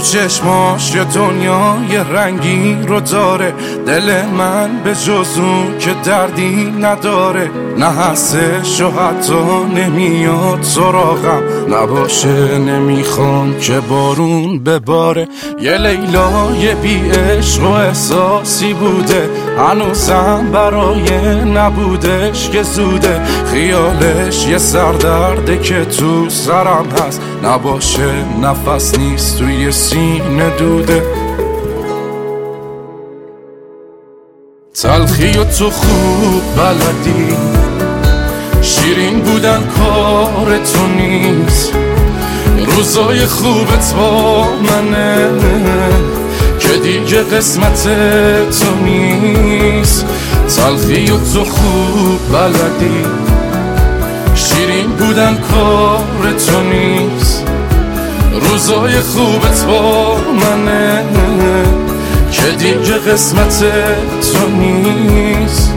چشماش یه دنیای رنگی رو داره، دل من به جز اون که دردی نداره. نه هستش و حتی نمیاد سراغم، نباشه نمیخوام که بارون بباره. یه لیلای بی عشق و احساسی بوده، هنوزم برای نبودش که زوده. خیالش یه سردرده که تو سرم هست، نباشه نفس نیست توی سینه دوده. تلخی و تو خوب بلدی، شیرین بودن کار تو نیست. روزای خوبت با منه که دیگه قسمت تو نیست. تلخی و تو خوب بلدی، شیرین بودن کار تو نیست. روزای خوبت با منه که دیگه قسمت تو نیست.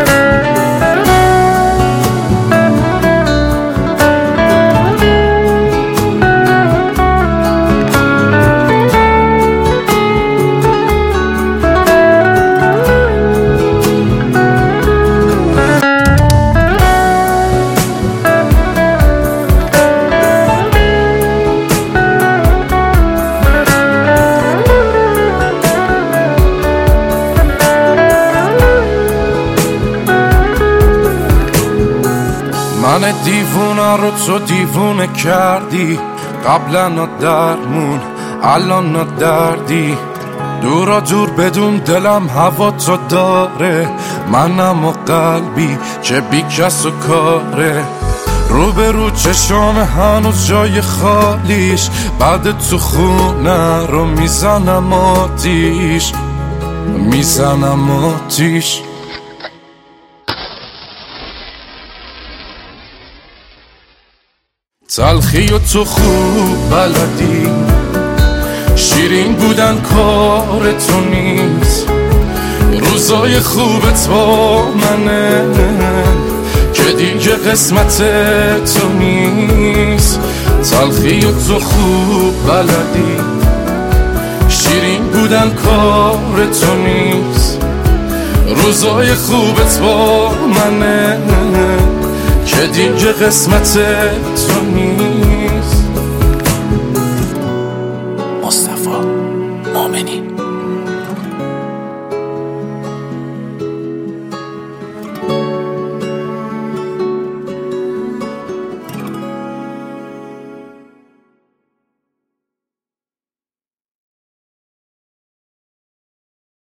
من دیوونه رو تو دیوونه کردی، قبلا درمون الان دردی. دورا دور بدون دلم هوا تو داره، منم و قلبی که بی کس و کاره. رو به رو چشام هنوز جای خالیش، بعد تو خونه رو میزنم آتیش، میزنم آتیش. تلخی و تو خوب بلدی، شیرین بودن کار تو نیست. روزای خوبت با منه که دیگه قسمت تو نیست. تلخی و تو خوب بلدی، شیرین بودن کار تو نیست. روزای خوبت با منه که دیگه قسمت تو نیست.